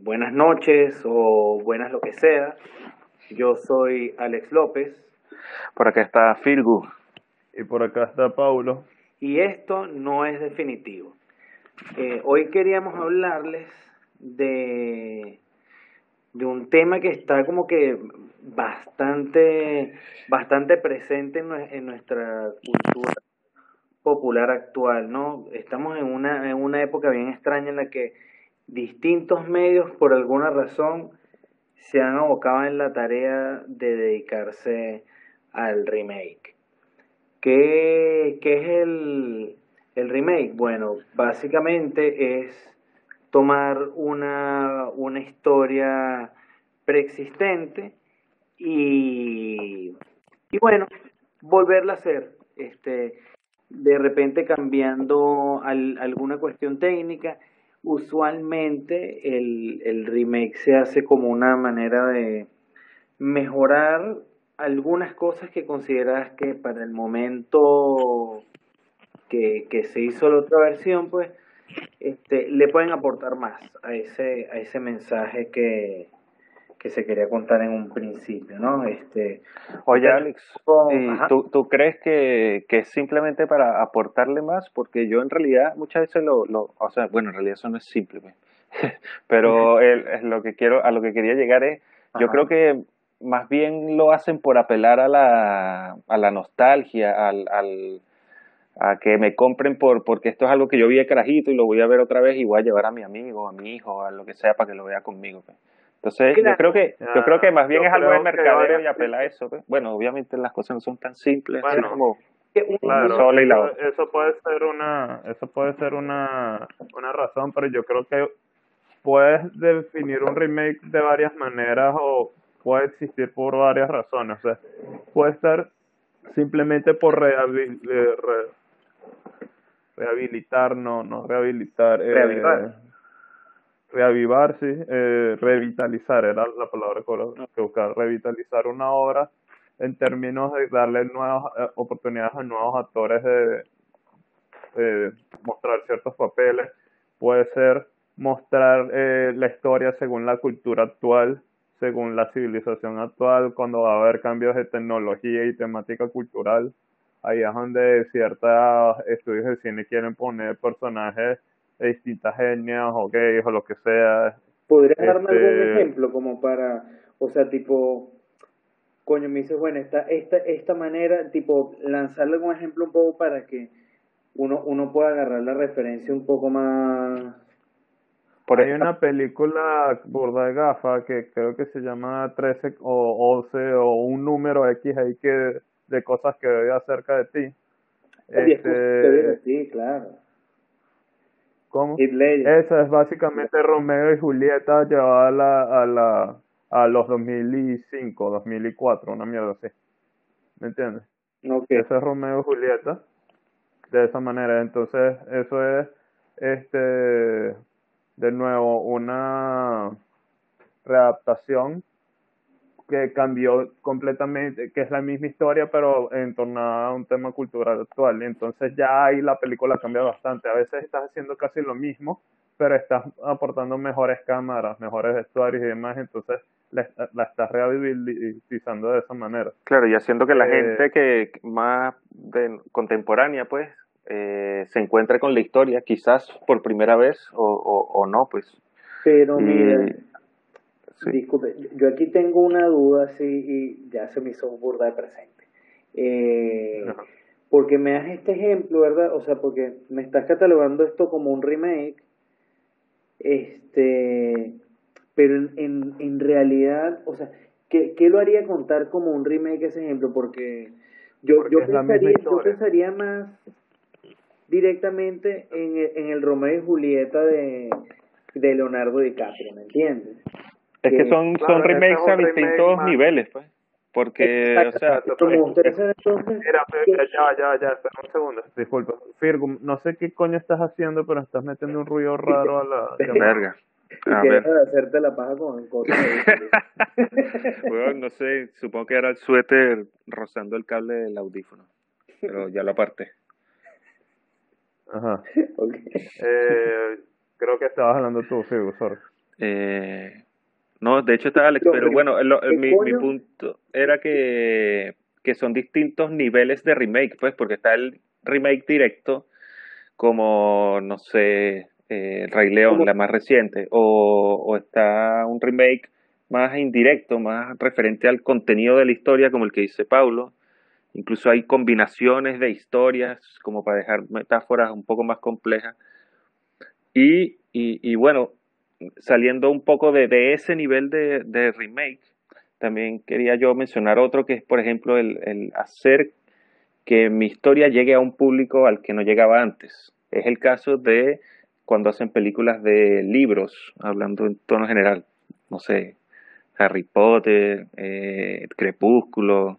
buenas noches o buenas lo que sea. Yo soy Alex López Por acá está Firgu. Y por acá está Paulo. y esto no es definitivo. Hoy queríamos hablarles de, de un tema que está como que bastante presente en nuestra cultura popular actual, ¿no? Estamos en una época bien extraña en la que distintos medios, por alguna razón, se han abocado en la tarea de dedicarse al remake. ¿Qué es el remake? Bueno, básicamente es tomar una historia preexistente y, y bueno, volverla a hacer. De repente cambiando alguna cuestión técnica. Usualmente el remake se hace como una manera de mejorar algunas cosas que consideras que para el momento que se hizo la otra versión, pues le pueden aportar más a ese mensaje que se quería contar en un principio, ¿no? Oye, Alex, ¿y Ajá. tú crees que es simplemente para aportarle más? Porque yo en realidad muchas veces o sea, bueno, en realidad eso no es simple, pues. Pero es a lo que quería llegar es, yo Ajá. creo que más bien lo hacen por apelar a la nostalgia, a que me compren porque esto es algo que yo vi de carajito y lo voy a ver otra vez y voy a llevar a mi amigo, a mi hijo, a lo que sea para que lo vea conmigo, pues. Entonces, Claro, yo creo que más bien Yo es algo de creo que hay mercadeo y varias. apela a eso, pues. Bueno, obviamente las cosas no son tan simples, es Bueno, como que una claro, sola y la otra. eso puede ser una razón, pero yo creo que puedes definir un remake de varias maneras o puede existir por varias razones. O sea, puede estar simplemente por rehabilitar, no rehabilitar, reavivar. reavivar, sí, revitalizar era la palabra que buscaba, revitalizar una obra en términos de darle nuevas oportunidades a nuevos actores de mostrar ciertos papeles, puede ser mostrar la historia según la cultura actual, según la civilización actual, cuando va a haber cambios de tecnología y temática cultural. Ahí es donde ciertos estudios de cine quieren poner personajes de distintas etnias o gays o lo que sea. ¿Podrías darme algún Este, ejemplo como para, o sea, tipo, coño, me dices, bueno, esta manera, tipo, lanzarle algún ejemplo un poco para que uno pueda agarrar la referencia un poco más. Por, Hay una película burda de gafa que creo que se llama 13 o 11 o un número X ahí de cosas que veo acerca de ti. Este, Sí, claro. ¿Cómo? Heath Ledger. Esa es básicamente Romeo y Julieta llevada a los 2005, 2004, una mierda así. ¿Me entiendes? Ok. Ese es Romeo y Julieta de esa manera. Entonces, eso es, este, de nuevo, una readaptación que cambió completamente, que es la misma historia, pero entornada a un tema cultural actual. Entonces ya ahí la película cambia bastante. A veces estás haciendo casi lo mismo, pero estás aportando mejores cámaras, mejores vestuarios y demás, entonces la estás rehabilitando de esa manera. claro, y haciendo que la Eh, gente que más contemporánea, pues, se encuentre con la historia, quizás por primera vez o no, pues. Pero mira, Y sí. disculpe, yo aquí tengo una duda, sí, y ya se me hizo burda de presente. Eh, no. Porque me das este ejemplo, ¿verdad? O sea, porque me estás catalogando esto como un remake, este, pero en realidad, o sea, ¿qué lo haría contar como un remake ese ejemplo? Porque Porque es la misma yo historia. pensaría más directamente en el Romeo y Julieta de Leonardo DiCaprio, ¿me entiendes? Es que Que son Claro, ese es remakes a un remake distintos más. niveles, pues. Porque, o sea, Exacto, pero me pero gustaría saber entonces mira, que ya, espera un segundo. Disculpa. Firgo, no sé qué coño estás haciendo, pero estás metiendo un ruido raro a la llamada. verga. y A que ver. deja de hacerte la paja con cosas de Bueno, no sé, supongo que era el suéter rozando el cable del audífono, pero ya lo aparté. Ajá. okay. Creo que estabas hablando tú, Firgo, sorry. No, de hecho está Alex, pero bueno, ¿Qué mi coño? punto era que son distintos niveles de remake, pues, porque está el remake directo, como, no sé, El Rey León, Como, la más reciente, o está un remake más indirecto, más referente al contenido de la historia, como el que dice Paulo. Incluso hay combinaciones de historias, como para dejar metáforas un poco más complejas. Y bueno, saliendo un poco de ese nivel de remake, también quería yo mencionar otro que es, por ejemplo, el hacer que mi historia llegue a un público al que no llegaba antes. Es el caso de cuando hacen películas de libros, hablando en tono general. No sé, Harry Potter, Crepúsculo,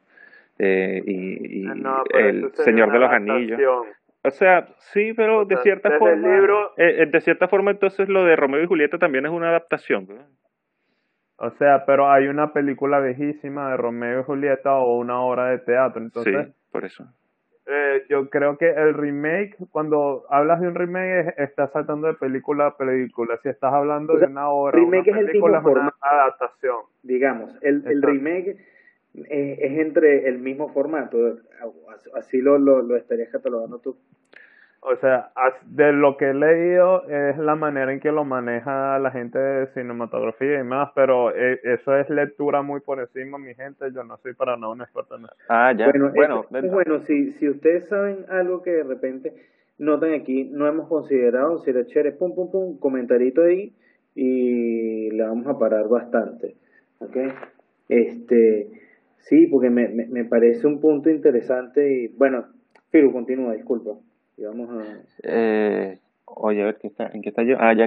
y No, pero eso El sería Señor una de los Anillos. adaptación. O sea, sí, pero O sea, desde el libro, de cierta forma entonces lo de Romeo y Julieta también es una adaptación, ¿verdad? o sea, pero hay una película viejísima de Romeo y Julieta o una obra de teatro. Entonces, Sí, por eso. yo creo que el remake, cuando hablas de un remake, estás saltando de película a película. Si estás hablando o de sea, una obra o una remake es el película, mismo es una formato, adaptación. digamos. El Exacto. remake es entre el mismo formato. Así lo estarías catalogando tú. O sea, de lo que he leído es la manera en que lo maneja la gente de cinematografía y más, pero eso es lectura muy por encima, mi gente. Yo no soy para nada un experto en eso. Ah, ya. Bueno, Bueno, bueno, si ustedes saben algo que de repente notan aquí, no hemos considerado, si le chévere, pum, pum, pum, comentarito ahí y le vamos a parar bastante. ¿Ok? Este, sí, porque me parece un punto interesante y, bueno, Firu, continúa, disculpa. Y vamos a... oye, a ver, ¿en qué está yo? Ah, ya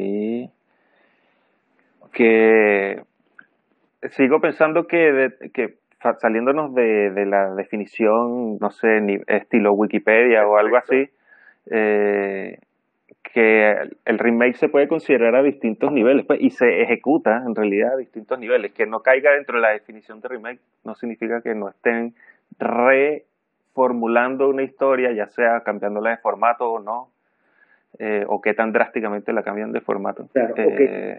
que sigo pensando saliéndonos de la definición, no sé, estilo Wikipedia o algo Estricto. así, eh, que el remake se puede considerar a distintos niveles, pues, y se ejecuta en realidad a distintos niveles. Que no caiga dentro de la definición de remake no significa que no estén reformulando una historia, ya sea cambiándola de formato o no, o qué tan drásticamente la cambian de formato. Claro, ok,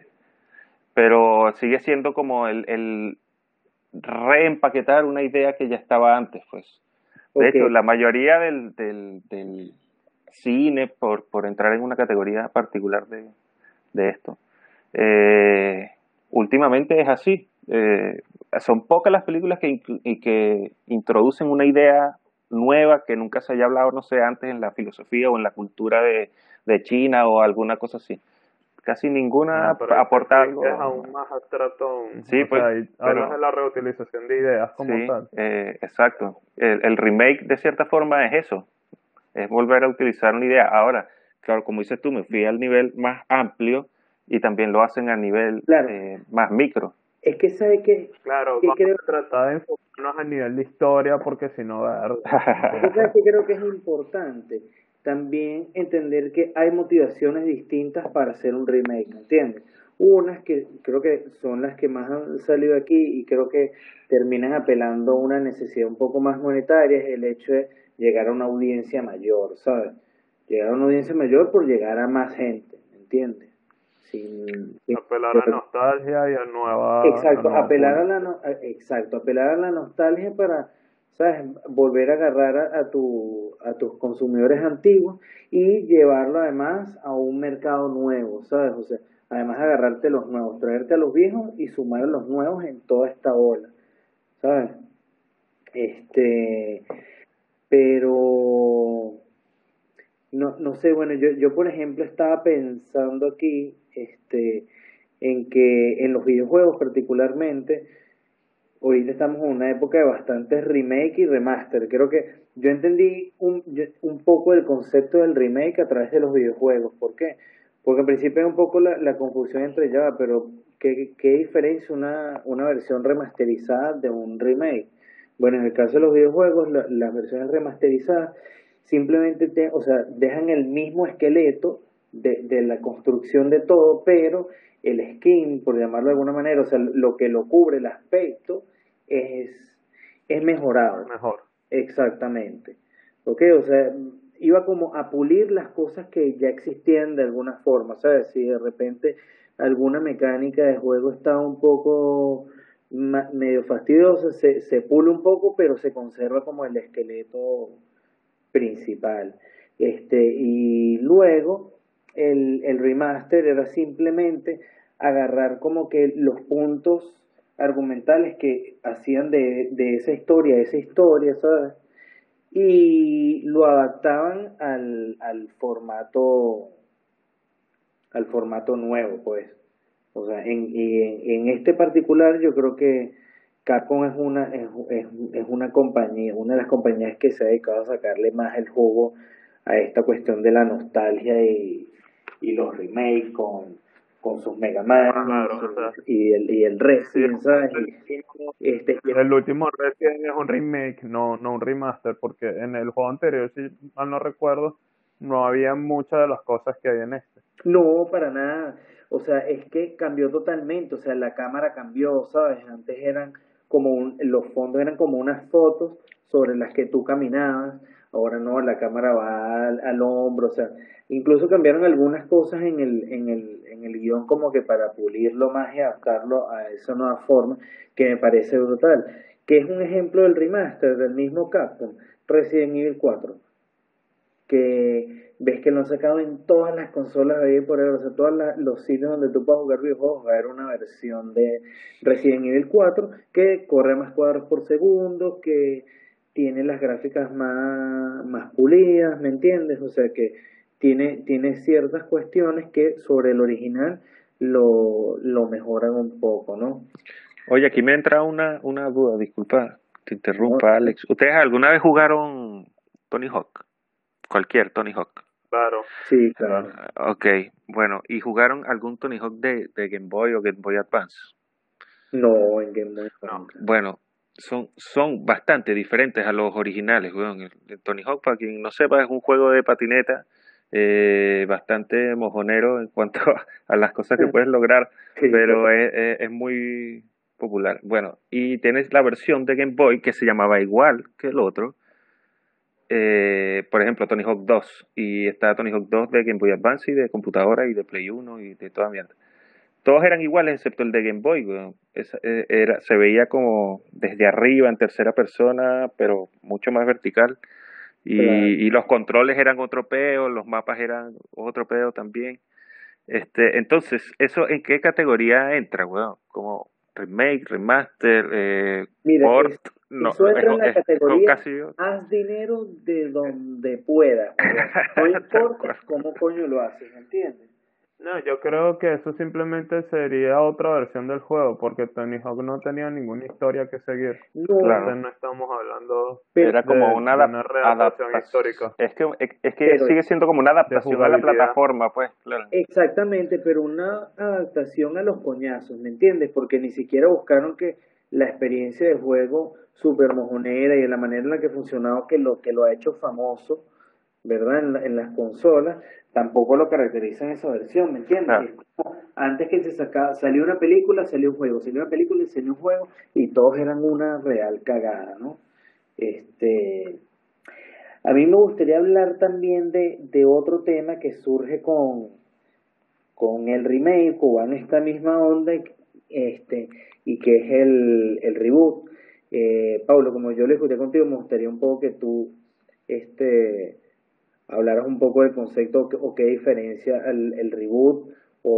Pero sigue siendo como el reempaquetar una idea que ya estaba antes, pues. De ok. hecho, la mayoría del cine, por entrar en una categoría particular de esto, eh, últimamente es así. Son pocas las películas que introducen una idea nueva que nunca se haya hablado, no sé, antes en la filosofía o en la cultura de China o alguna cosa así. Casi ninguna No, pero ese aporta freak es algo. aún más abstracto. Sí, O pues, sea, ahí hablas de pero la reutilización de ideas como sí, tal. exacto. El remake de cierta forma es eso, es volver a utilizar una idea. Ahora, claro, como dices tú, me fui al nivel más amplio y también lo hacen a nivel Claro, más micro. es que sabe Claro, que vamos creo, a tratar de enfocarnos a nivel de historia porque si no, ver, es que sabes que creo que es importante también entender que hay motivaciones distintas para hacer un remake, ¿entiendes? Unas que creo que son las que más han salido aquí y creo que terminan apelando a una necesidad un poco más monetaria, es el hecho de llegar a una audiencia mayor, ¿sabes? Llegar a una audiencia mayor por llegar a más gente, ¿entiendes? Sin apelar a nostalgia y a Exacto, nuevo público. apelar a la nostalgia para, ¿sabes? Volver a agarrar a tus consumidores antiguos y llevarlo además a un mercado nuevo, ¿sabes? O sea, además agarrarte los nuevos, traerte a los viejos y sumar a los nuevos en toda esta ola, ¿sabes? Este, pero no sé, bueno, yo por ejemplo estaba pensando aquí, en que en los videojuegos particularmente, ahorita estamos en una época de bastantes remake y remaster. Creo que yo entendí un poco el concepto del remake a través de los videojuegos. ¿Por qué? Porque al principio hay un poco la confusión entre ya, pero ¿qué diferencia una versión remasterizada de un remake? Bueno, en el caso de los videojuegos, las versiones remasterizadas simplemente o sea, dejan el mismo esqueleto de la construcción de todo, pero el skin, por llamarlo de alguna manera, o sea, lo que lo cubre, el aspecto, es, es mejorado. Mejor. Exactamente. ¿Ok? O sea, iba como a pulir las cosas que ya existían de alguna forma, ¿sabes? Si de repente alguna mecánica de juego está un poco medio fastidiosa, se pule un poco, pero se conserva como el esqueleto principal. Y luego el remaster era simplemente agarrar como que los puntos argumentales que hacían de esa historia, ¿sabes? Y lo adaptaban al formato nuevo, pues. O sea, en este particular yo creo que Capcom es una compañía, una de las compañías que se ha dedicado a sacarle más el jugo a esta cuestión de la nostalgia y los remakes con sus Mega Man Claro, o sea, y el Resident, ¿sabes? el último Resident es un remake, no un remaster, porque en el juego anterior, si mal no recuerdo, no había muchas de las cosas que hay en este. No, para nada. O sea, es que cambió totalmente. O sea, la cámara cambió, ¿sabes? Antes eran los fondos eran como unas fotos sobre las que tú caminabas. Ahora no, la cámara va al hombro. O sea, incluso cambiaron algunas cosas en el guión como que para pulirlo más y adaptarlo a esa nueva forma, que me parece brutal. Que es un ejemplo del remaster del mismo Capcom, Resident Evil 4 que ves que lo han sacado en todas las consolas de ahí por ahí, o sea, todos los sitios donde tú puedas jugar videojuegos, va a haber una versión de Resident Evil 4 que corre a más cuadros por segundo, que tiene las gráficas más pulidas, ¿me entiendes? O sea que tiene ciertas cuestiones que sobre el original lo mejoran un poco, ¿no? Oye, aquí me entra una duda, disculpa, te ¿No? interrumpa, Alex. ¿Ustedes alguna vez jugaron Tony Hawk? Cualquier Tony Hawk. Claro, Sí, claro. claro. Ok, bueno, ¿y jugaron algún Tony Hawk de Game Boy o Game Boy Advance? No, en Game Boy No. nunca. Bueno, son bastante diferentes a los originales, weón. El Tony Hawk, para quien no sepa, es un juego de patineta bastante mojonero en cuanto a las cosas que puedes lograr, Sí, pero total. es muy popular. Bueno, y tienes la versión de Game Boy que se llamaba igual que el otro, por ejemplo, Tony Hawk 2, y está Tony Hawk 2 de Game Boy Advance y de computadora y de Play 1 y de toda mierda. Todos eran iguales excepto el de Game Boy, weón. Se veía como desde arriba en tercera persona, pero mucho más vertical. Claro. Y los controles eran otro peo, los mapas eran otro peo también. Entonces, ¿eso en qué categoría entra, weón? Como remake, remaster, Mira, port, no, eso entra en la es categoría casi haz dinero de donde puedas, weón. No tal importa cual. cómo coño lo haces, ¿entiendes? No, yo creo que eso simplemente sería otra versión del juego, porque Tony Hawk no tenía ninguna historia que seguir. No, Claro. Entonces no estamos hablando pero, Era como una de una readaptación adaptación. histórica Es que pero sigue siendo como una de adaptación a la jugabilidad. plataforma, pues, claro. exactamente, pero una adaptación a los coñazos, ¿me entiendes? Porque ni siquiera buscaron que la experiencia de juego super mojonera y de la manera en la que funcionaba que lo ha hecho famoso, ¿verdad? En las consolas, tampoco lo caracteriza en esa versión, ¿me entiendes? Claro. Es como antes que salió una película, salió un juego, salió una película y salió un juego, y todos eran una real cagada, ¿no? Este, a mí me gustaría hablar también de otro tema que surge con el remake o en esta misma onda, y que es el reboot. Pablo, como yo le escuché contigo, me gustaría un poco que tú este, hablaras un poco del concepto o qué diferencia el reboot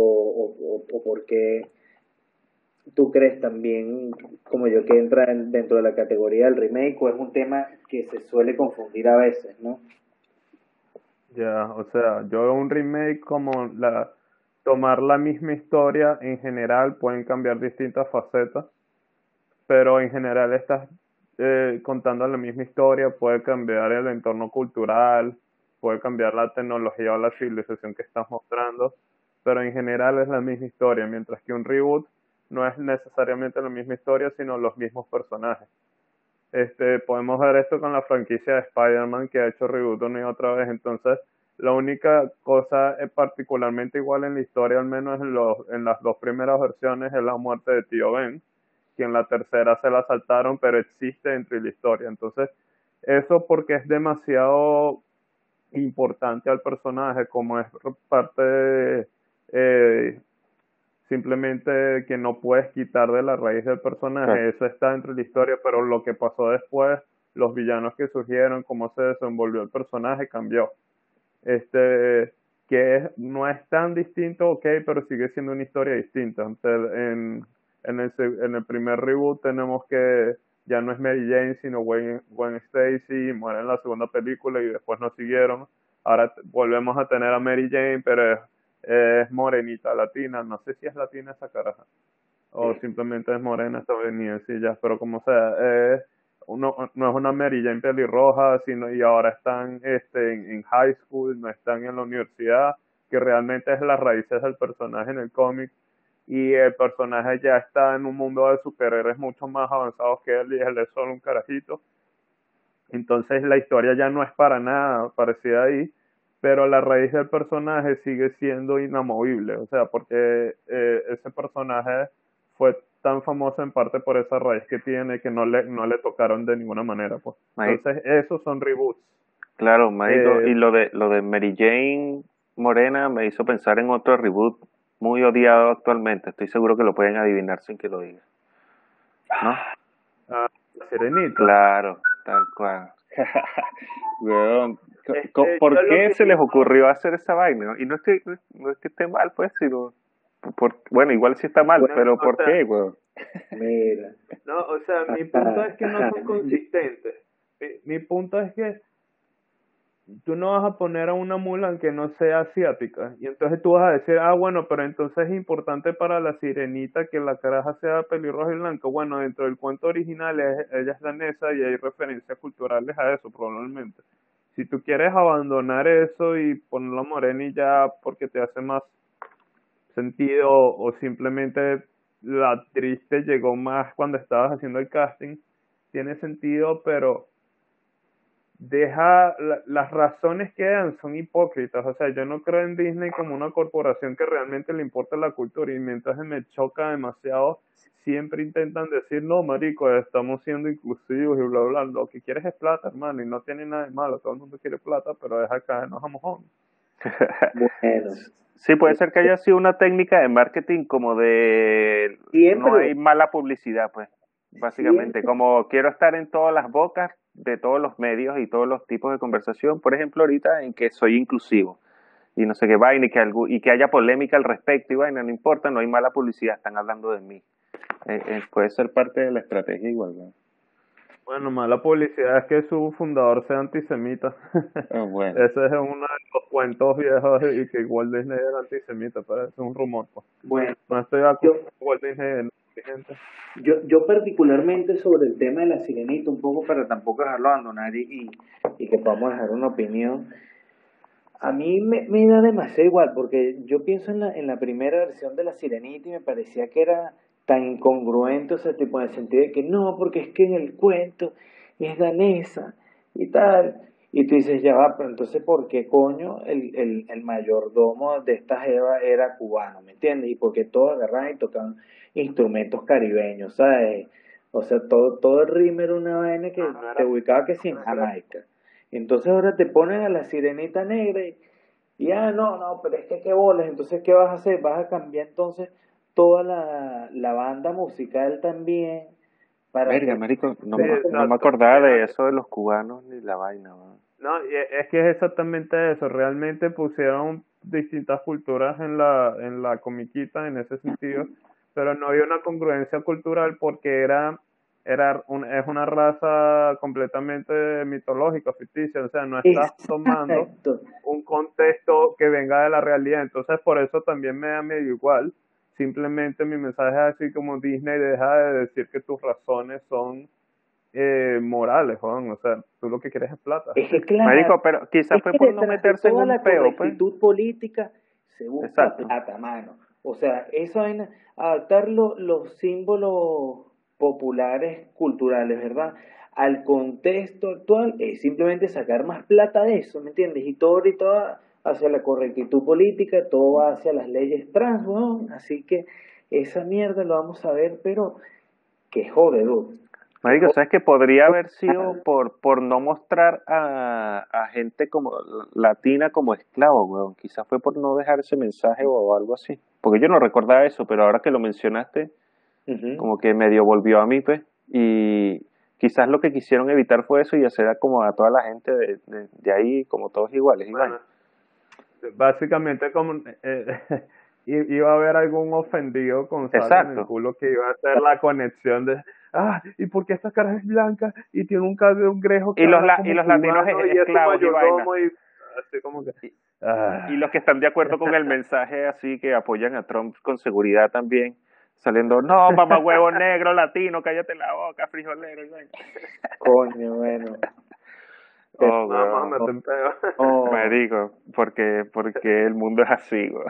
o por qué tú crees también, como yo, que entra dentro de la categoría del remake o es un tema que se suele confundir a veces, ¿no? Ya, o sea, yo veo un remake como tomar la misma historia en general, pueden cambiar distintas facetas, pero en general estás contando la misma historia, puede cambiar el entorno cultural, puede cambiar la tecnología o la civilización que estás mostrando, pero en general es la misma historia, mientras que un reboot no es necesariamente la misma historia, sino los mismos personajes. Podemos ver esto con la franquicia de Spider-Man que ha hecho reboot una y otra vez. Entonces, la única cosa particularmente igual en la historia, al menos en las dos primeras versiones, es la muerte de Tío Ben, que en la tercera se la saltaron, pero existe dentro de la historia. Entonces, eso porque es demasiado importante al personaje, como es parte simplemente que no puedes quitar de la raíz del personaje, Claro. eso está dentro de la historia, pero lo que pasó después, los villanos que surgieron, cómo se desenvolvió el personaje, cambió. Este, no es tan distinto, ok, pero sigue siendo una historia distinta. Entonces, en el primer reboot tenemos que ya no es Mary Jane, sino Gwen Stacy, muere en la segunda película y después no siguieron. Ahora volvemos a tener a Mary Jane, pero es morenita latina, no sé si es latina esa caraja, o simplemente es morena estadounidense y ya, pero como sea, no es una Mary Jane pelirroja, sino y ahora están en high school, no están en la universidad, que realmente es las raíces del personaje en el cómic, y el personaje ya está en un mundo de superhéroes mucho más avanzados que él, y él es solo un carajito. Entonces la historia ya no es para nada parecida ahí, pero la raíz del personaje sigue siendo inamovible, o sea, porque ese personaje fue tan famoso en parte por esa raíz que tiene que no le tocaron de ninguna manera, pues. Marico, Entonces esos son reboots. claro, marico, Eh, y lo de Mary Jane Morena me hizo pensar en otro reboot muy odiado actualmente. Estoy seguro que lo pueden adivinar sin que lo diga, ¿no? a Sirenita. Claro, tal cual. Weón, Yo ¿por lo qué que se les digo, ocurrió hacer esa vaina? Y no es que esté mal, pues, sino bueno, igual sí está mal, Bueno, pero o ¿por sea, qué, weón? mira, no, o sea, mi punto es que no son consistentes. Mi punto es que tú no vas a poner a una mula que no sea asiática. Y entonces tú vas a decir, ah, bueno, pero entonces es importante para la sirenita que la caraja sea pelirroja y blanca. Bueno, dentro del cuento original ella es danesa y hay referencias culturales a eso, probablemente. Si tú quieres abandonar eso y ponerlo morena y ya porque te hace más sentido o simplemente la actriz te llegó más cuando estabas haciendo el casting, tiene sentido, pero las razones que dan son hipócritas. O sea, yo no creo en Disney como una corporación que realmente le importa la cultura, y mientras me choca demasiado, siempre intentan decir, no, marico, estamos siendo inclusivos y bla, bla, lo que quieres es plata, hermano, y no tiene nada de malo, todo el mundo quiere plata, pero deja caernos a mojones. bueno, Sí, puede ser que haya sido una técnica de marketing como de no siempre, hay mala publicidad, pues, básicamente. siempre, Como quiero estar en todas las bocas de todos los medios y todos los tipos de conversación, por ejemplo, ahorita en que soy inclusivo y no sé qué vaina y que haya polémica al respecto y vaina, no importa, no hay mala publicidad, están hablando de mí. Puede ser parte de la estrategia igual, ¿no? Bueno, mala publicidad es que su fundador sea antisemita. Ah, bueno. Ese es uno de los cuentos viejos y que Walt Disney era antisemita, pero eso es un rumor, pues. bueno, No estoy yo, acusando a Walt Disney de gente. yo particularmente sobre el tema de la sirenita, un poco para tampoco dejarlo abandonar y que podamos dejar una opinión. A mí me da demasiado igual, porque yo pienso en la primera versión de La Sirenita y me parecía que era tan incongruente, o sea, tipo en el sentido de que no, porque es que en el cuento es danesa y tal. Y tú dices, ya va, pero entonces, ¿por qué coño el mayordomo de esta jeva era cubano? ¿Me entiendes? Y porque todos agarraban y tocaban instrumentos caribeños, ¿sabes? O sea, todo el ritmo era una vaina que No te era, ubicaba que sí en no era, Jamaica. Entonces ahora te ponen a la sirenita negra no, pero es que qué bolas, entonces ¿qué vas a hacer? Vas a cambiar entonces toda la banda musical también para Verga, que marico, sí, no me exacto. acordaba de eso de los cubanos ni la vaina, ¿no? No, y es que es exactamente eso. Realmente pusieron distintas culturas en la comiquita en ese sentido, pero no había una congruencia cultural porque es una raza completamente mitológica, ficticia. O sea, no estás tomando exacto. un contexto que venga de la realidad. Entonces, por eso también me da medio igual. Simplemente mi mensaje es así como Disney deja de decir que tus razones son morales, Juan. O sea, tú lo que quieres es plata. Es que claro, Marico, pero quizás es fue que por no detrás de meterse en toda un la peo, pues. correctitud política se busca Exacto. plata, mano. O sea, esa vaina, adaptar los símbolos populares culturales, ¿verdad? Al contexto actual es simplemente sacar más plata de eso, ¿me entiendes? Y todo ahorita va hacia la correctitud política, todo va hacia las leyes trans, ¿no? Así que esa mierda lo vamos a ver, pero que jode, dude. Marico, ¿sabes que podría haber sido por no mostrar a gente como latina como esclavo, weón? Quizás fue por no dejar ese mensaje o algo así. Porque yo no recordaba eso, pero ahora que lo mencionaste, como que medio volvió a mí, pues. Y quizás lo que quisieron evitar fue eso y hacer como a toda la gente de ahí como todos iguales. Bueno, básicamente como iba a haber algún ofendido con sal en el Exacto. culo que iba a hacer la conexión de ¿y por qué esta cara es blanca y tiene un cangrejo que Y los, habla y como los latinos cubano y es su esclavos y vaina. mayordomo y así como que Y los que están de acuerdo con el mensaje así que apoyan a Trump con seguridad también, saliendo, no, mamá huevo negro, latino, cállate la boca, frijolero. Y vaina. Coño, bueno. Oh, vamos a weón. meter un peo. Oh, Marico, porque el mundo es así, weón.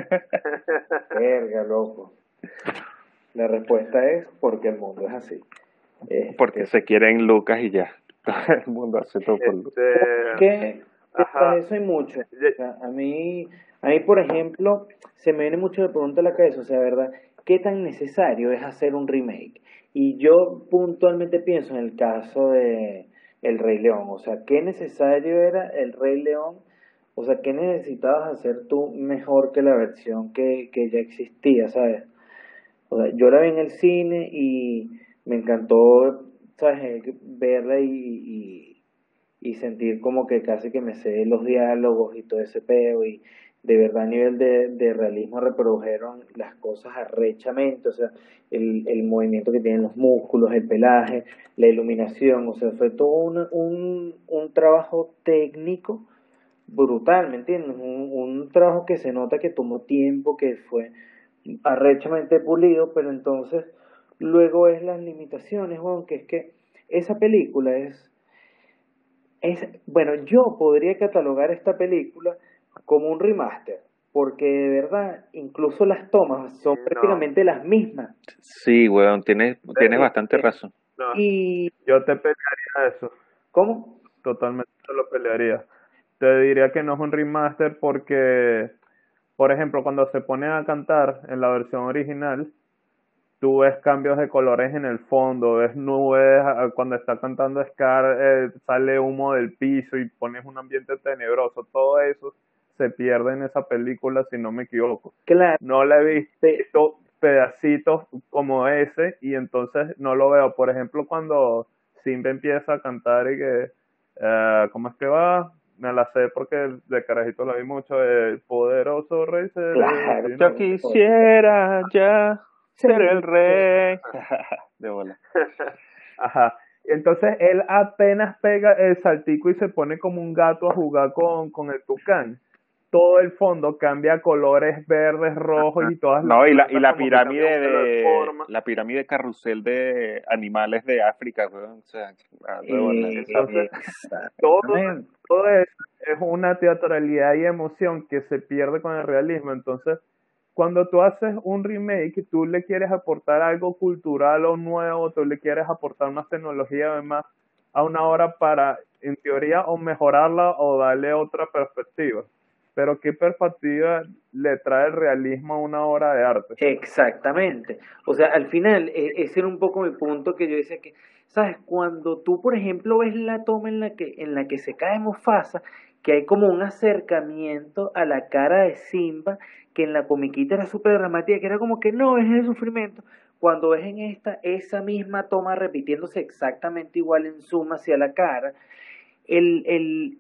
verga, loco. La respuesta es porque el mundo es así. Porque se quieren Lucas y ya. Todo el mundo hace todo por Lucas. Que Ajá. de eso hay mucho. O sea, a mí, por ejemplo, se me viene mucho de pregunta a la cabeza, o sea, ¿verdad? ¿Qué tan necesario es hacer un remake? Y yo puntualmente pienso en el caso de El Rey León, o sea, ¿qué necesario era El Rey León? O sea, ¿qué necesitabas hacer tú mejor que la versión que ya existía, ¿sabes? O sea, yo la vi en el cine y me encantó, ¿sabes? Verla y sentir como que casi que me sé los diálogos y todo ese peo y de verdad a nivel de realismo reprodujeron las cosas arrechamente, o sea, el movimiento que tienen los músculos, el pelaje, la iluminación, o sea, fue todo un trabajo técnico brutal, ¿me entiendes? Un trabajo que se nota que tomó tiempo, que fue arrechamente pulido, pero entonces luego es las limitaciones, bueno, que es que esa película bueno, yo podría catalogar esta película como un remaster, porque de verdad, incluso las tomas son prácticamente las mismas. Sí, weón, tienes bastante razón. No, Y, yo te pelearía eso, ¿cómo? totalmente te lo pelearía. Te diría que no es un remaster porque, por ejemplo, cuando se pone a cantar en la versión original, tú ves cambios de colores en el fondo, ves nubes, cuando está cantando Scar sale humo del piso y pones un ambiente tenebroso, todo eso se pierde en esa película si no me equivoco. Claro, No la he visto pedacitos como ese y entonces no lo veo. Por ejemplo, cuando Simba empieza a cantar y que, ¿cómo es que va? Me la sé porque de carajito la vi mucho, el poderoso rey claro. seré. Yo quisiera ya ser el rey. De bola. Ajá. Entonces él apenas pega el saltico y se pone como un gato a jugar con el tucán. Todo el fondo cambia a colores verdes, rojos y todas las No, y la plantas como que cambian pirámide de forma. la pirámide carrusel de animales de África, weón. O sea, de bola. Entonces, todo, Exactamente. todo eso es una teatralidad y emoción que se pierde con el realismo. Entonces, cuando tú haces un remake, tú le quieres aportar algo cultural o nuevo, tú le quieres aportar más tecnología además a una obra para, en teoría, o mejorarla o darle otra perspectiva. Pero ¿qué perspectiva le trae el realismo a una obra de arte? Exactamente. O sea, al final, ese era un poco mi punto que yo decía que, ¿sabes? Cuando tú, por ejemplo, ves la toma en la que se cae Mufasa, que hay como un acercamiento a la cara de Simba, que en la comiquita era súper dramática, que era como que no, es el sufrimiento. Cuando ves en esa misma toma repitiéndose exactamente igual en zoom hacia la cara, el, el,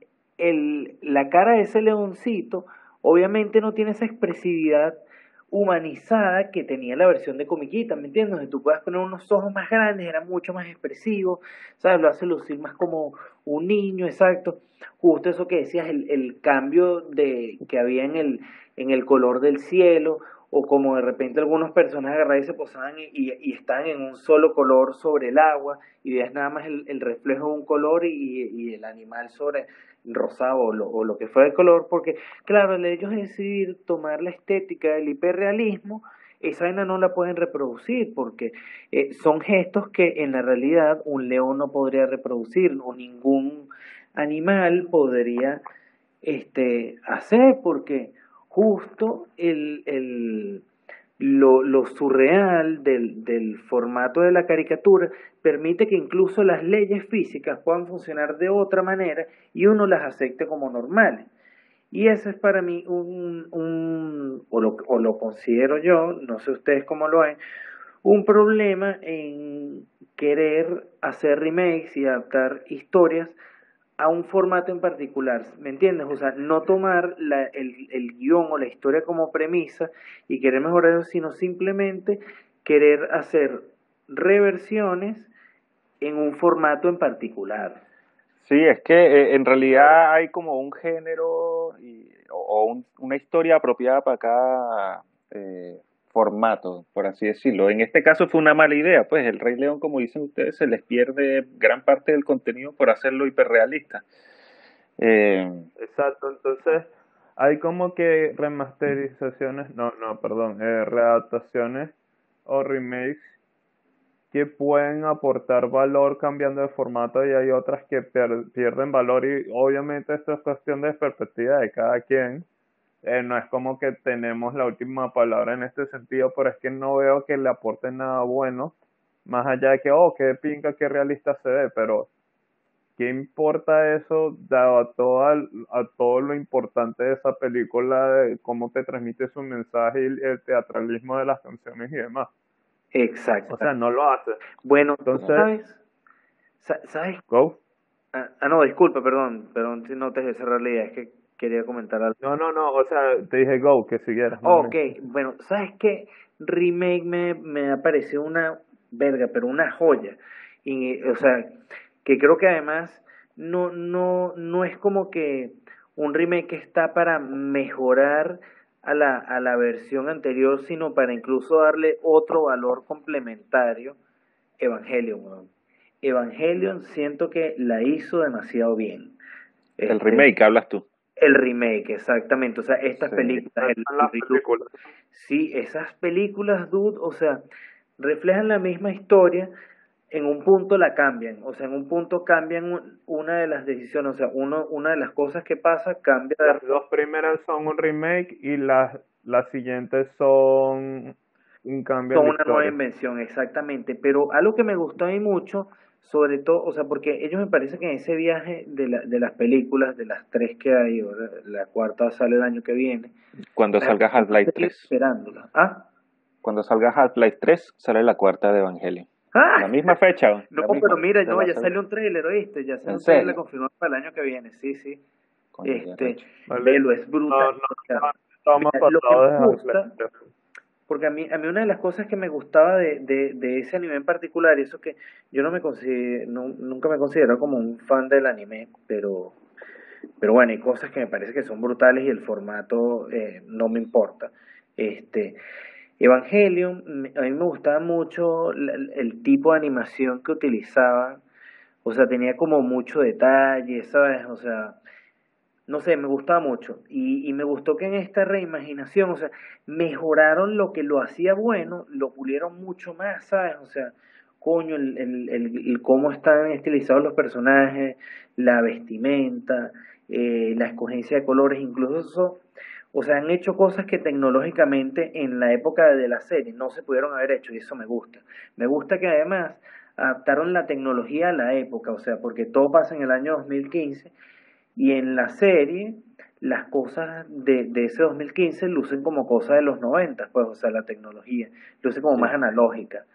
la cara de ese leoncito obviamente no tiene esa expresividad humanizada que tenía la versión de comiquita, ¿me entiendes? Donde tú puedas poner unos ojos más grandes, era mucho más expresivo, ¿sabes? Lo hace lucir más como un niño, exacto. Justo eso que decías, el cambio que había en el color del cielo, o como de repente algunos personajes agarraban y se posaban y están en un solo color sobre el agua, y ves nada más el reflejo de un color y el animal sobre rosado o lo que fuera el color, porque claro, el ellos decidir tomar la estética del hiperrealismo, esa vaina no la pueden reproducir porque son gestos que en la realidad un león no podría reproducir o ningún animal podría hacer porque justo lo surreal del formato de la caricatura permite que incluso las leyes físicas puedan funcionar de otra manera y uno las acepte como normales. Y ese es para mí o lo considero yo, no sé ustedes cómo lo ven, un problema en querer hacer remakes y adaptar historias a un formato en particular, ¿me entiendes? O sea, no tomar el guión o la historia como premisa y querer mejorar, sino simplemente querer hacer reversiones en un formato en particular. Sí, es que en realidad hay como un género una historia apropiada para cada formato, por así decirlo. En este caso fue una mala idea, pues el Rey León, como dicen ustedes, se les pierde gran parte del contenido por hacerlo hiperrealista. Exacto, entonces hay como que remasterizaciones, perdón, readaptaciones o remakes que pueden aportar valor cambiando de formato y hay otras que pierden valor y obviamente esto es cuestión de perspectiva de cada quien. No es como que tenemos la última palabra en este sentido, pero es que no veo que le aporten nada bueno, más allá de que, oh, qué pinca, qué realista se ve, pero ¿qué importa eso dado a todo lo importante de esa película, de cómo te transmite su mensaje y el teatralismo de las canciones y demás? Exacto. O sea, no lo hace. Bueno, Entonces, ¿sabes? go. No, disculpa, perdón, si no te dejé cerrar la idea, es que quería comentar algo. No, o sea, te dije go, que siguieras, mami. Ok, bueno, ¿sabes qué? Remake me ha parecido una verga, pero una joya. Y, o sea, que creo que además no es como que un remake que está para mejorar a la versión anterior, sino para incluso darle otro valor complementario. Evangelion, weón. Evangelion siento que la hizo demasiado bien. El Este, remake, hablas tú. el remake, exactamente. O sea, estas Sí. películas, Son las películas. sí, esas películas, dude, o sea, reflejan la misma historia, en un punto la cambian, o sea, en un punto cambian una de las decisiones, o sea, una de las cosas que pasa cambia Las dos primeras son un remake y las siguientes son un cambio en son la una nueva historia. invención, exactamente. Pero algo que me gustó a mí mucho, sobre todo, o sea, porque ellos me parece que en ese viaje de las películas, de las tres que hay, ¿verdad? La cuarta sale el año que viene, Cuando las salga Half-Life estoy 3. esperándola. ¿Ah? Cuando salga Half-Life 3, sale la cuarta de Evangelion. ¡Ah! La misma fecha, No, la pero misma, mira, ya no, va a ya salir. salió un trailer, ¿oíste? Ya salió ¿En un trailer serio? confirmado para el año que viene, sí, sí. Coño, qué recho. ¿Vale? Velo, es brutal. O sea, No estamos mira, lo que me pasados de gusta, Half-Life. porque a mí una de las cosas que me gustaba de ese anime en particular, y eso que yo no me considero, nunca me considero como un fan del anime, pero bueno, hay cosas que me parece que son brutales y el formato no me importa. Este, Evangelion, a mí me gustaba mucho el tipo de animación que utilizaban, o sea, tenía como mucho detalle, ¿sabes? O sea, no sé, me gustaba mucho. Y me gustó que en esta reimaginación, o sea, mejoraron lo que lo hacía bueno, lo pulieron mucho más, ¿sabes? O sea, coño, el cómo están estilizados los personajes, la vestimenta, la escogencia de colores, incluso eso, o sea, han hecho cosas que tecnológicamente en la época de la serie no se pudieron haber hecho y eso me gusta. Me gusta que además adaptaron la tecnología a la época, o sea, porque todo pasa en el año 2015 y en la serie, las cosas de ese 2015 lucen como cosas de los 90, pues, o sea, la tecnología, luce como más Sí. analógica.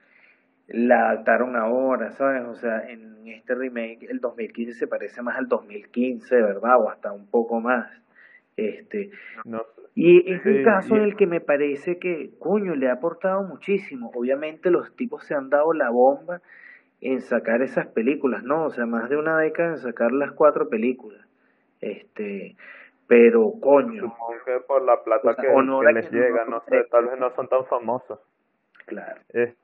La adaptaron ahora, ¿sabes? O sea, en este remake, el 2015 se parece más al 2015, ¿verdad? O hasta un poco más. Este, No, y es un sí, caso en el que me parece que, coño, le ha aportado muchísimo. Obviamente los tipos se han dado la bomba en sacar esas películas, ¿no? O sea, más de una década en sacar las 4 películas. Este, pero coño, supongo que por la o plata sea, que honor a les quien honor llega, no sé, merece. tal vez no son tan famosos. Claro.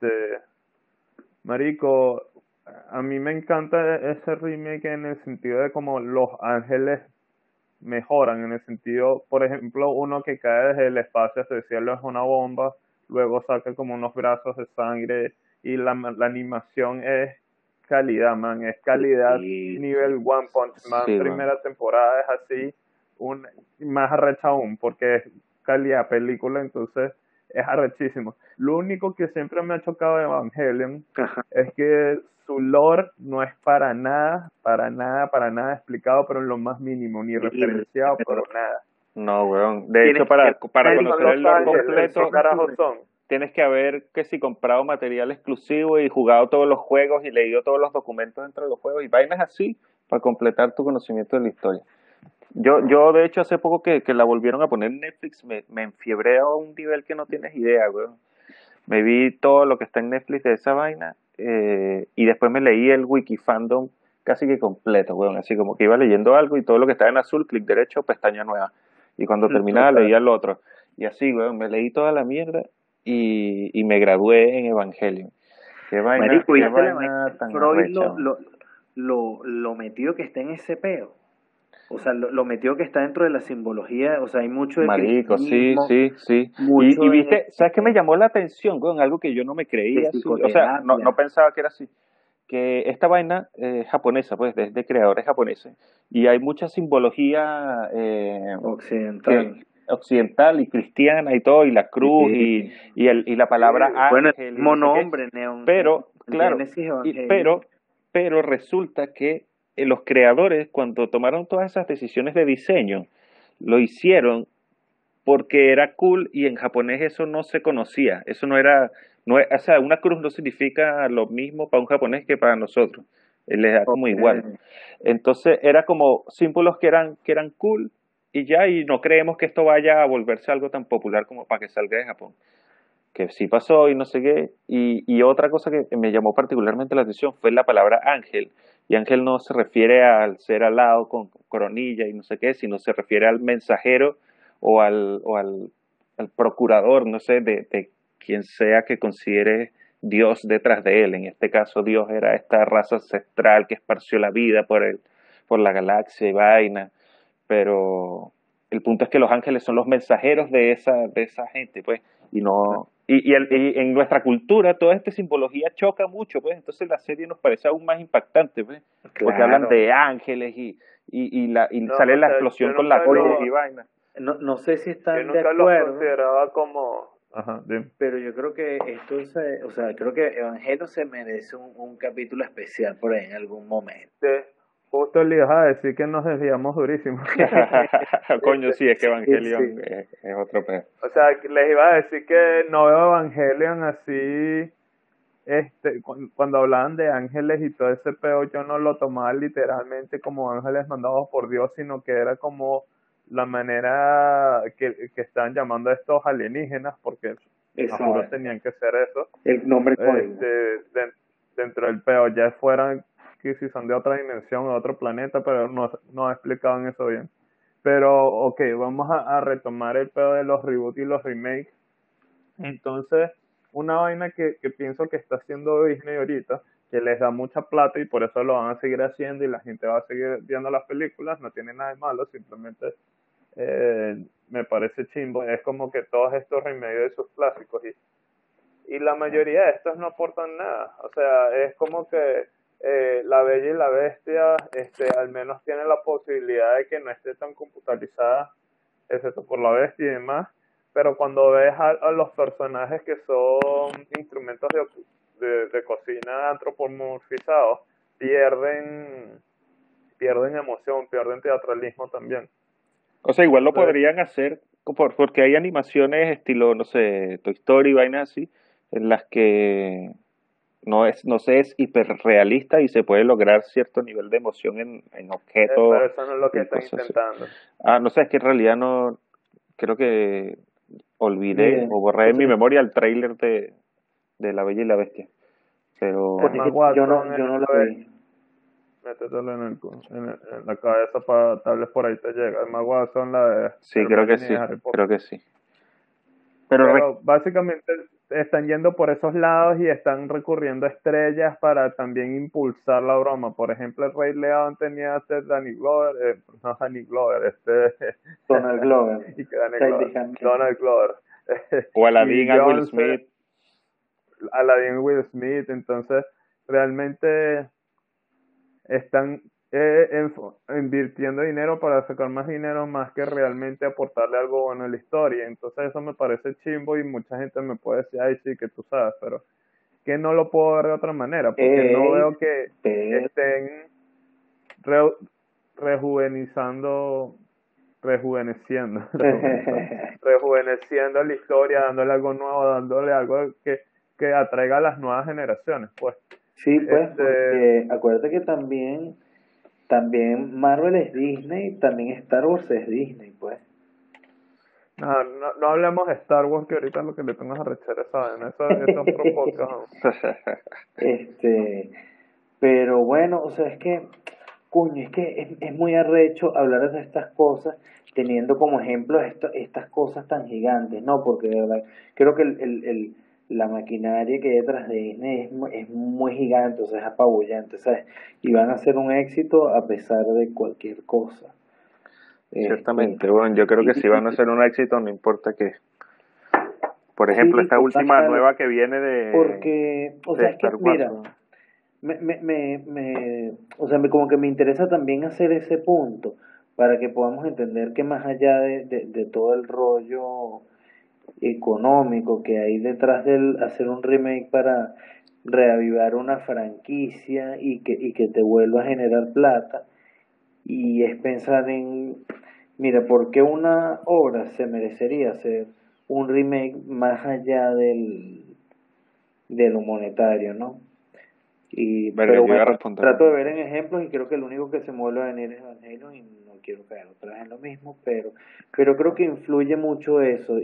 Marico, a mí me encanta ese remake en el sentido de como Los Ángeles mejoran, en el sentido, por ejemplo, uno que cae desde el espacio hacia el cielo es una bomba, luego saca como unos brazos de sangre y la animación es calidad, man, es calidad Y, nivel One Punch Man, Sí, man. primera temporada es así, más arrecha aún, porque es calidad película, entonces es arrechísimo. Lo único que siempre me ha chocado de Evangelion Ajá. es que su lore no es para nada explicado, pero en lo más mínimo, ni referenciado, pero nada. No, weón. De Tienes hecho, para que- conocer el lore completo, ¿qué carajos son? tienes que haber que si comprado material exclusivo y jugado todos los juegos y leído todos los documentos dentro de los juegos y vainas así para completar tu conocimiento de la historia. Yo de hecho, hace poco que la volvieron a poner en Netflix, me enfiebré a un nivel que no tienes idea, weón. Me vi todo lo que está en Netflix de esa vaina y después me leí el wiki fandom casi que completo, weón. Así como que iba leyendo algo y todo lo que estaba en azul, clic derecho, pestaña nueva. Y cuando terminaba leía el otro. Y así, weón, me leí toda la mierda y me gradué en Evangelion. Qué vaina, Marico, qué ¿viste la vaina vaina? tan Freud arrecha, weón. lo metido que está en ese peo. O sea, lo metido que está dentro de la simbología. O sea, hay mucho de Marico, sí, cristianismo, sí, sí. mucho Y viste, ¿sabes qué me de llamó la atención, weón? Algo que yo no me creía así. O sea, no psicoterapia pensaba que era así. Que esta vaina es japonesa, pues, de creadores japoneses. Y hay mucha simbología occidental. occidental y cristiana y todo, y la cruz Sí. y la palabra Bueno, el ángel y mismo no sé qué. nombre, Pero, en claro, Génesis y, Evangelion. pero resulta que los creadores, cuando tomaron todas esas decisiones de diseño, lo hicieron porque era cool y en japonés eso no se conocía. Eso no era, o sea, una cruz no significa lo mismo para un japonés que para nosotros. Les da como igual. Ok. Entonces era como símbolos que eran cool y ya, y no creemos que esto vaya a volverse algo tan popular como para que salga de Japón. Que sí pasó y no sé qué. Y otra cosa que me llamó particularmente la atención fue la palabra ángel. Y ángel no se refiere al ser alado con coronilla y no sé qué, sino se refiere al mensajero al procurador, no sé, de quien sea que considere Dios detrás de él. En este caso, Dios era esta raza ancestral que esparció la vida por la galaxia y vaina. Pero el punto es que los ángeles son los mensajeros de esa gente, pues, y no. Y en nuestra cultura toda esta simbología choca mucho, pues, entonces la serie nos parece aún más impactante, pues, porque hablan Claro. de ángeles y No, sale o la sea, explosión con la cruz y vaina. No sé si yo están de nunca los acuerdo, consideraba como... Ajá, dime. pero yo creo que o sea, creo que Evangelio se merece un capítulo especial por ahí en algún momento. Sí, justo le ibas a decir que nos desviamos durísimo. Coño, sí, es que Sí, sí. Evangelion es otro pez. O sea, que les iba a decir que no veo Evangelion así, cuando hablaban de ángeles y todo ese peo, yo no lo tomaba literalmente como ángeles mandados por Dios, sino que era como la manera que estaban llamando a estos alienígenas, porque a juro Exacto. tenían que ser eso, El nombre código. dentro del peo, ya fueran que si son de otra dimensión o otro planeta, pero no explicaban eso bien. Pero, ok, vamos a retomar el pedo de los reboots y los remakes. Entonces, una vaina que pienso que está haciendo Disney ahorita, que les da mucha plata y por eso lo van a seguir haciendo y la gente va a seguir viendo las películas, no tiene nada de malo, simplemente me parece chimbo. Es como que todos estos remakes de sus clásicos y la mayoría de estos no aportan nada. O sea, es como que La Bella y la Bestia al menos tiene la posibilidad de que no esté tan computarizada, excepto por la bestia y demás, pero cuando ves a los personajes que son instrumentos de cocina antropomorfizados, pierden emoción, pierden teatralismo también. O sea, igual lo Entonces, podrían hacer porque hay animaciones estilo, no sé, Toy Story, vainas así, en las que no se es hiperrealista y se puede lograr cierto nivel de emoción en objetos pero eso no es lo que y están cosas así. intentando. Ah, no sé, es que en realidad no, creo que olvidé Miren, o borré en mi memoria el tráiler de La Bella y la Bestia. Pero Emma yo Watson no la vi. métetelo en la cabeza para tal vez por ahí te llega. Emma Watson, la de sí, creo que Hermione y sí, Harry Potter. creo que sí. Pero Pero básicamente están yendo por esos lados y están recurriendo a estrellas para también impulsar la broma. Por ejemplo, el Rey León tenía a ser Danny Glover, no Danny Glover, Donald Glover. y que Danny Glover, Childish Gambino. Donald Glover. o Y Aladdin a Will Beyoncé, Smith. Aladdin Will Smith. Entonces, realmente están invirtiendo dinero para sacar más dinero más que realmente aportarle algo bueno a la historia. Entonces eso me parece chimbo y mucha gente me puede decir, ay, sí, que tú sabes, pero que no lo puedo ver de otra manera, porque no Ey, veo que pero estén re- rejuvenizando, rejuveneciendo la historia, dándole algo nuevo, dándole algo que atraiga a las nuevas generaciones, pues. sí, pues, Este, porque acuérdate que también Marvel es Disney, también Star Wars es Disney, pues. no hablemos de Star Wars, que ahorita lo que le tengo es arrechera, ¿saben? Eso es otro podcast, ¿no? Este, pero bueno, o sea, es que, coño, es que es muy arrecho hablar de estas cosas teniendo como ejemplo estas cosas tan gigantes, ¿no? Porque de verdad, creo que la maquinaria que hay detrás de Disney es muy gigante, o sea, es apabullante, ¿sabes? Y van a ser un éxito a pesar de cualquier cosa. Este, Ciertamente, bueno, yo creo que si van a y ser un éxito, no importa qué. Por ejemplo, sí, esta última total, nueva que viene porque, o de sea, es que, Star Wars. mira, o sea, como que me interesa también hacer ese punto para que podamos entender que más allá de todo el rollo económico que hay detrás del hacer un remake para reavivar una franquicia y que te vuelva a generar plata, y es pensar en, mira, ¿por qué una obra se merecería hacer un remake más allá de lo monetario, ¿no? Verga, Pero yo iba a bueno, responder lo trato de mismo. ver en ejemplos y creo que el único que se me vuelve a venir es Evangelion y no quiero caer otra vez en lo mismo, pero creo que influye mucho eso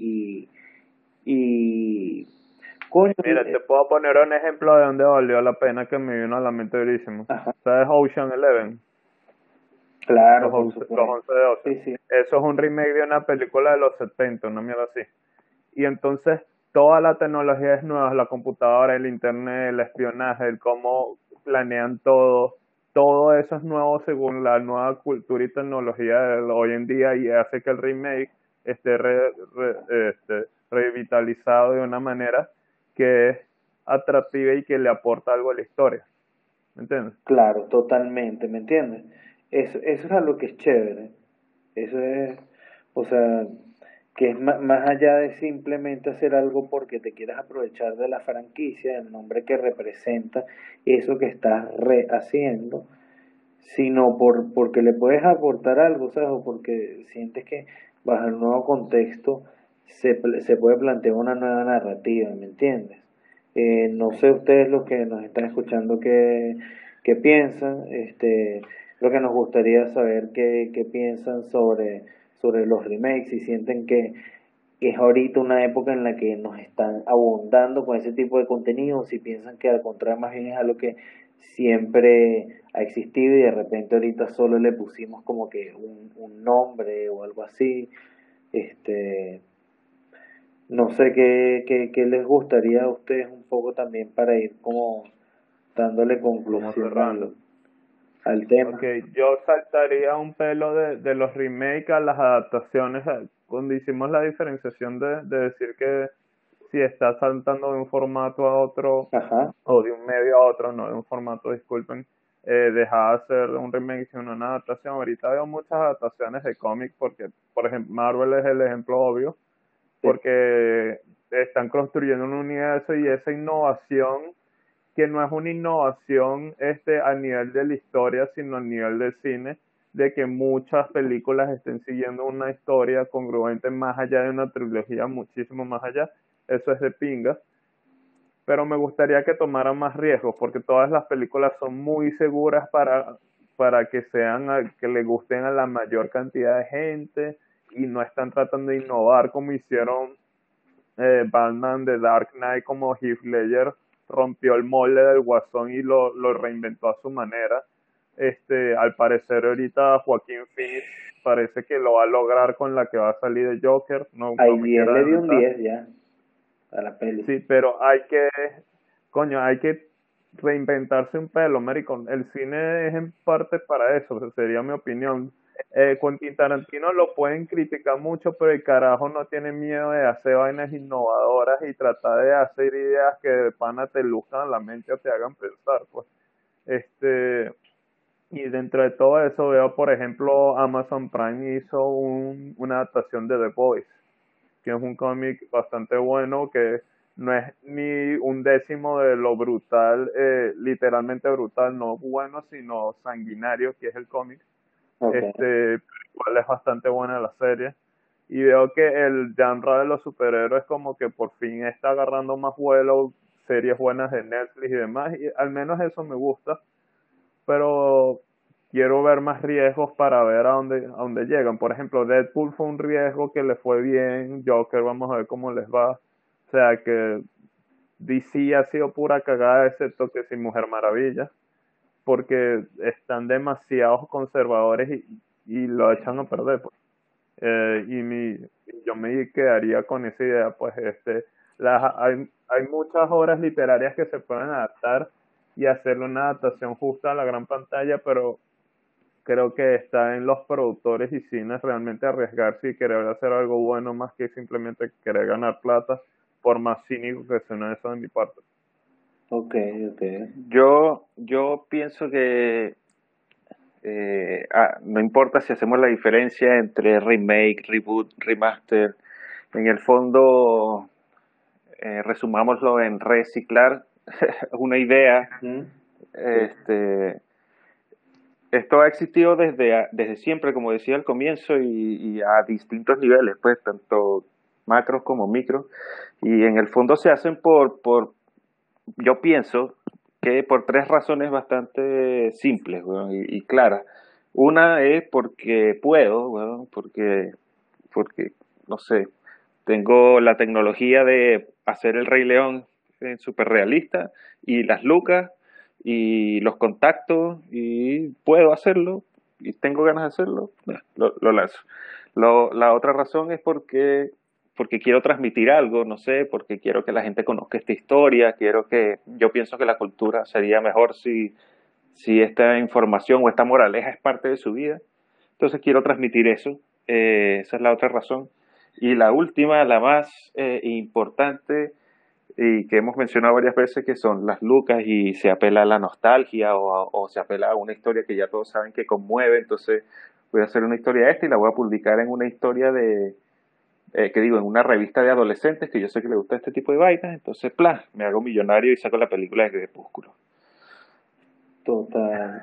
y coño, Mira, te puedo poner un ejemplo de donde valió la pena que me vino a la mente durísimo. ajá, ¿Sabes Ocean Eleven? claro, por Los supuesto, 11 de Ocean. sí, sí, Eso es un remake de una película de los 70, una mierda así. Y entonces toda la tecnología es nueva, la computadora, el internet, el espionaje, el cómo planean todo eso es nuevo según la nueva cultura y tecnología de hoy en día y hace que el remake esté revitalizado de una manera que es atractiva y que le aporta algo a la historia, ¿me entiendes? claro, totalmente, ¿me entiendes? Eso es algo que es chévere, eso es, o sea, que es más allá de simplemente hacer algo porque te quieras aprovechar de la franquicia, del nombre que representa eso que estás rehaciendo, sino porque le puedes aportar algo, ¿sabes? O porque sientes que bajo el nuevo contexto se puede plantear una nueva narrativa, ¿me entiendes? No sé ustedes los que nos están escuchando qué piensan, creo que nos gustaría saber qué piensan sobre los remakes, si sienten que es ahorita una época en la que nos están abundando con ese tipo de contenido, si piensan que al contrario más bien es algo que siempre ha existido y de repente ahorita solo le pusimos como que un nombre o algo así, este, no sé qué les gustaría a ustedes un poco también para ir como dándole Como conclusión cerrando. al tema. Ok, yo saltaría un pelo de los remakes a las adaptaciones, cuando hicimos la diferenciación de decir que si está saltando de un formato a otro, Ajá, o de un medio a otro, no de un formato, disculpen, dejaba de ser un remake sino una adaptación. Ahorita veo muchas adaptaciones de cómics porque, por ejemplo, Marvel es el ejemplo obvio, sí, porque están construyendo un universo y esa innovación que no es una innovación a nivel de la historia, sino a nivel del cine, de que muchas películas estén siguiendo una historia congruente más allá de una trilogía, muchísimo más allá, eso es de pinga, pero me gustaría que tomaran más riesgos, porque todas las películas son muy seguras para que que le gusten a la mayor cantidad de gente, y no están tratando de innovar como hicieron Batman de Dark Knight, como Heath Ledger rompió el molde del Guasón y lo reinventó a su manera. Al parecer ahorita Joaquín Phoenix parece que lo va a lograr con la que va a salir de Joker, no me ayer quiero le di un adelantar. 10 ya a la peli. Sí, pero coño, hay que reinventarse un pelo, maricón. El cine es en parte para eso, sería mi opinión. Quentin Tarantino lo pueden criticar mucho, pero el carajo no tiene miedo de hacer vainas innovadoras y tratar de hacer ideas que de pana te luzcan la mente o te hagan pensar, pues. Este, Y dentro de todo eso veo, por ejemplo, Amazon Prime hizo una adaptación de The Boys, que es un cómic bastante bueno, que no es ni un décimo de lo brutal, literalmente brutal, no bueno, sino sanguinario, que es el cómic. Okay. Igual es bastante buena la serie. Y veo que el genre de los superhéroes como que por fin está agarrando más vuelo, series buenas de Netflix y demás, y al menos eso me gusta, pero quiero ver más riesgos para ver a dónde llegan. Por ejemplo, Deadpool fue un riesgo que le fue bien, Joker vamos a ver cómo les va. O sea que DC ha sido pura cagada, excepto que sin Mujer Maravilla, porque están demasiados conservadores y lo echan a perder, pues. Yo me quedaría con esa idea, pues hay muchas obras literarias que se pueden adaptar y hacerle una adaptación justa a la gran pantalla, pero creo que está en los productores y cines realmente arriesgarse y querer hacer algo bueno más que simplemente querer ganar plata, por más cínico que suene eso de mi parte. Okay, okay. Yo pienso que no importa si hacemos la diferencia entre remake, reboot, remaster, en el fondo resumámoslo en reciclar una idea. Sí. Este, esto ha existido desde siempre, como decía al comienzo, y a distintos niveles, pues, tanto macros como micros, y en el fondo se hacen yo pienso que por tres razones bastante simples, weón, y claras. Una es porque puedo, weón, porque, no sé, tengo la tecnología de hacer el Rey León en súper realista y las lucas y los contactos y puedo hacerlo y tengo ganas de hacerlo, lo lanzo. La otra razón es porque quiero transmitir algo, no sé, porque quiero que la gente conozca esta historia, yo pienso que la cultura sería mejor si esta información o esta moraleja es parte de su vida. Entonces quiero transmitir eso, esa es la otra razón. Y la última, la más importante y que hemos mencionado varias veces, que son las lucas y se apela a la nostalgia o se apela a una historia que ya todos saben que conmueve, entonces voy a hacer una historia esta y la voy a publicar en una historia en una revista de adolescentes que yo sé que le gusta este tipo de vainas, entonces, me hago millonario y saco la película de Crepúsculo. Total.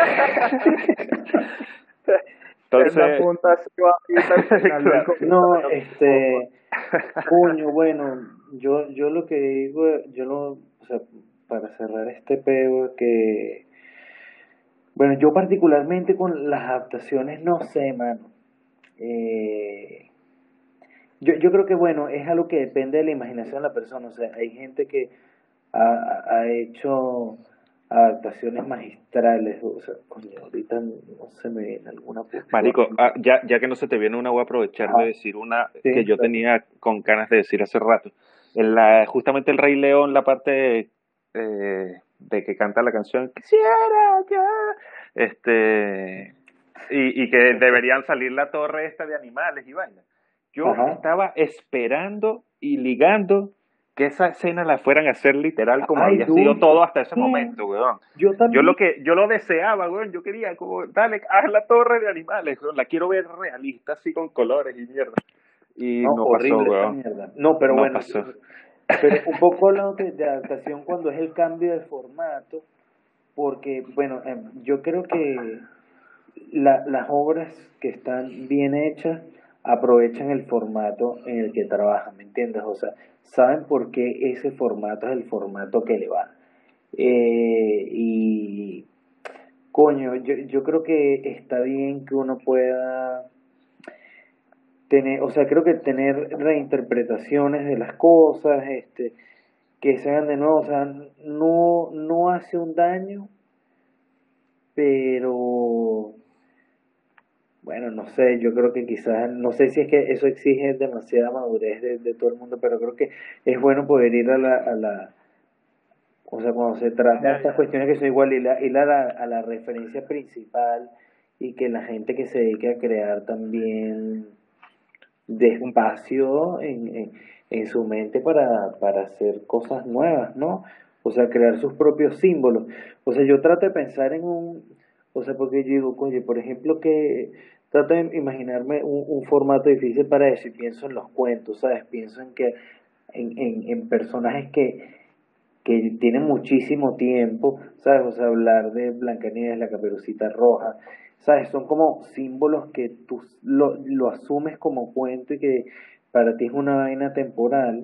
Es la Entonces, punta así bajita al final del claro. No, comentario. coño, bueno, yo lo que digo, o sea, para cerrar este pedo, que, bueno, yo particularmente con las adaptaciones, no sé, mano. Eh, yo creo que, bueno, es algo que depende de la imaginación de la persona. O sea, hay gente que ha hecho adaptaciones magistrales. O sea, coño, ahorita no se me viene alguna puntual. Marico, ya que no se te viene una, voy a aprovechar de Ajá, decir una que sí, yo dale. tenía con ganas de decir hace rato. Justamente el Rey León, la parte de que canta la canción Quisiera ya, y que deberían salir la torre esta de animales y vainas. Yo Ajá. estaba esperando y ligando que esa escena la fueran a hacer literal como Ay, había sido dulce. todo hasta ese Sí, momento, weón. yo también. Yo lo deseaba, weón. Yo quería como, dale, haz la torre de animales, weón. La quiero ver realista, así con colores y mierda. Y No, no pasó, horrible esa weón. mierda. No, pero No bueno, pasó. pero un poco hablando de adaptación cuando es el cambio de formato, porque, bueno, yo creo que las obras que están bien hechas aprovechan el formato en el que trabajan, ¿me entiendes? O sea, saben por qué ese formato es el formato que le va. Y, coño, yo creo que está bien que uno pueda tener, o sea, creo que tener reinterpretaciones de las cosas, que sean de nuevo, o sea, no hace un daño, pero bueno, no sé, yo creo que quizás, no sé si es que eso exige demasiada madurez de todo el mundo, pero creo que es bueno poder ir o sea, cuando se trata de estas cuestiones que son igual, ir a la referencia principal y que la gente que se dedique a crear también despacio en su mente para hacer cosas nuevas, ¿no? O sea, crear sus propios símbolos. O sea, yo trato de pensar en O sea, porque yo digo, oye, por ejemplo, que trato de imaginarme un formato difícil para eso y pienso en los cuentos, ¿sabes? Pienso en que en personajes que tienen muchísimo tiempo, ¿sabes? O sea, hablar de Blancanieves, la Caperucita Roja, ¿sabes? Son como símbolos que tú lo asumes como cuento y que para ti es una vaina temporal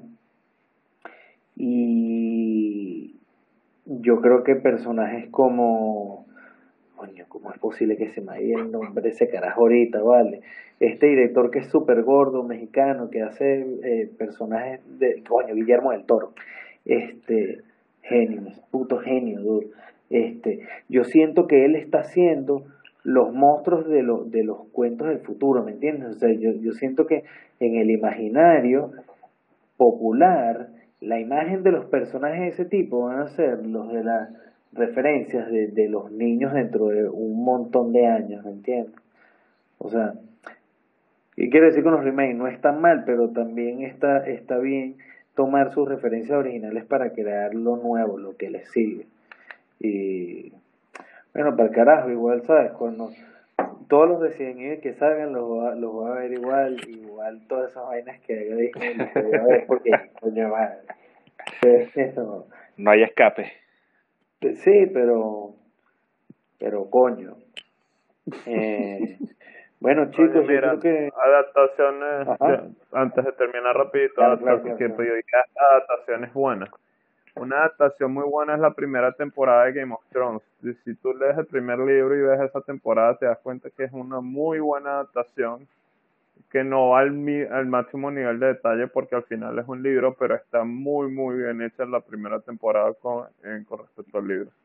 y yo creo que personajes como, coño, ¿cómo es posible que se me haya el nombre de ese carajo ahorita, vale? Este director que es súper gordo, mexicano, que hace personajes de, coño, Guillermo del Toro, este, genio, puto genio, dude. Yo siento que él está haciendo los monstruos de los cuentos del futuro, ¿me entiendes? O sea, yo siento que en el imaginario popular, la imagen de los personajes de ese tipo van a ser los de las referencias de los niños dentro de un montón de años, ¿me entiendes? O sea, ¿qué quiere decir con los remakes? No es tan mal, pero también está bien tomar sus referencias originales para crear lo nuevo, lo que les sigue. Y bueno, para el carajo, igual, ¿sabes? Cuando todos los Resident Evil que salgan los voy a ver igual, igual todas esas vainas que haga Disney los voy a ver porque, coño, madre. Eso, No hay escape. sí, pero coño. Eh, bueno, Oye, chicos, yo mira, creo que... adaptaciones, Ajá, antes de terminar rapidito, claro, claro, claro, que claro. adaptaciones buenas. Una adaptación muy buena es la primera temporada de Game of Thrones. Y si tú lees el primer libro y ves esa temporada, te das cuenta que es una muy buena adaptación, que no va al máximo nivel de detalle porque al final es un libro, pero está muy, muy bien hecha la primera temporada con respecto al libro.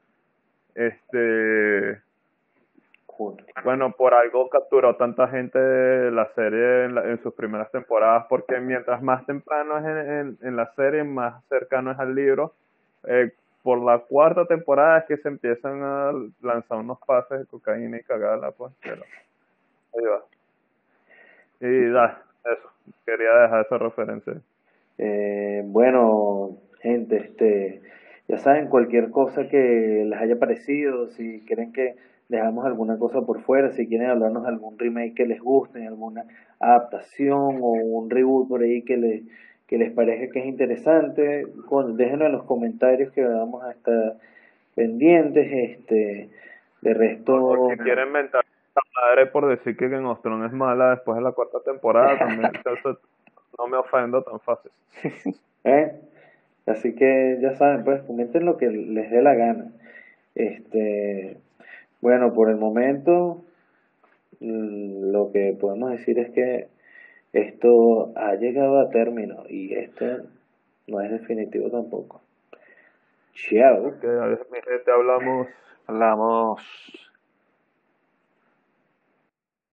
Joder. Bueno, por algo capturó tanta gente la serie en sus primeras temporadas, porque mientras más temprano es en la serie, más cercano es al libro. Por la cuarta temporada es que se empiezan a lanzar unos pases de cocaína y cagada, pues, pero ahí va. Y eso, quería dejar esa referencia. Bueno, gente, ya saben, cualquier cosa que les haya parecido, si quieren que dejamos alguna cosa por fuera, si quieren hablarnos de algún remake que les guste, alguna adaptación o un reboot por ahí que les parezca que es interesante, déjenlo en los comentarios que vamos a estar pendientes, de O resto, si quieren mentar a la madre por decir que Game of Thrones es mala después de la cuarta temporada, también eso no me ofendo tan fácil. ¿eh? Así que ya saben, pues comenten lo que les dé la gana. Este, bueno, por el momento, lo que podemos decir es que esto ha llegado a término y esto no es definitivo tampoco. Chao. Que mi gente hablamos. Hablamos.